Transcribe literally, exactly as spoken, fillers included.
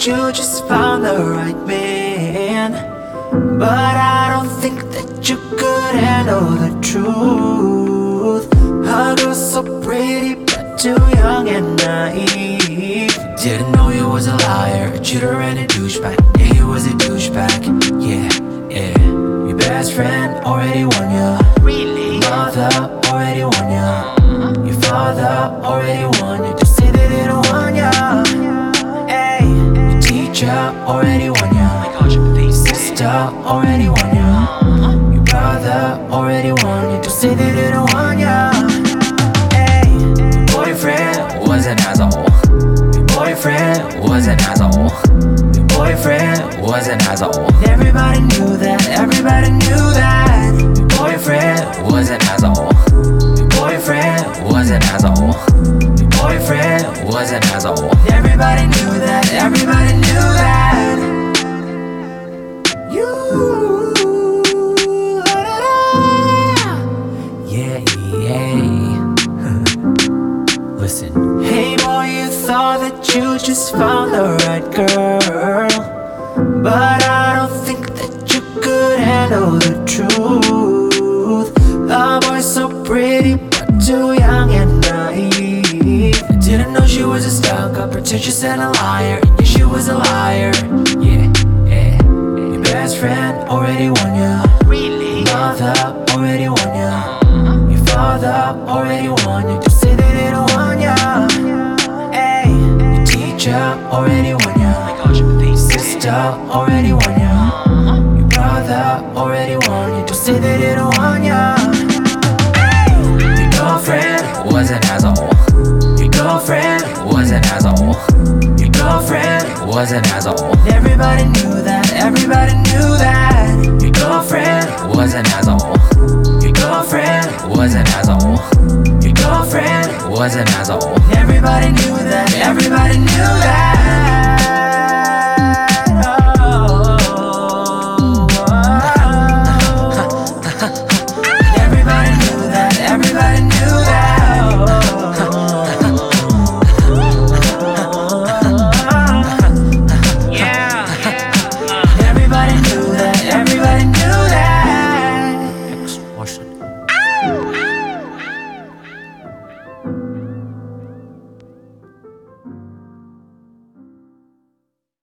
you just found the right man, but I don't think that you could handle the truth. A girl so pretty but too young and naive. Didn't know he was a liar, a cheater and a douchebag. Yeah, he was a douchebag. Yeah, yeah. Your best friend already won ya. Really? Mother already won ya. Your father already won ya. Just say they didn't want ya. Hey, your teacher already won ya. Your sister already won ya. Your brother already won ya. Just say they didn't want ya. Hey, your boyfriend was an asshole. Your boyfriend was an asshole. Your boyfriend was an asshole. Everybody knew that. Everybody knew that. Your boyfriend was an asshole. Your boyfriend was an asshole. Your boyfriend was an asshole. Everybody knew that. Everybody knew that. You. Yeah, yeah. Listen. Hey boy, you thought that you just found the right girl, but I don't think that you could handle the truth. A boy so pretty but too young and naive. Didn't know she was a stalker, pretentious and a liar. Yeah, she was a liar. Yeah, yeah. Your best friend already won ya. Really? Mother already won ya. Your father already won ya. Just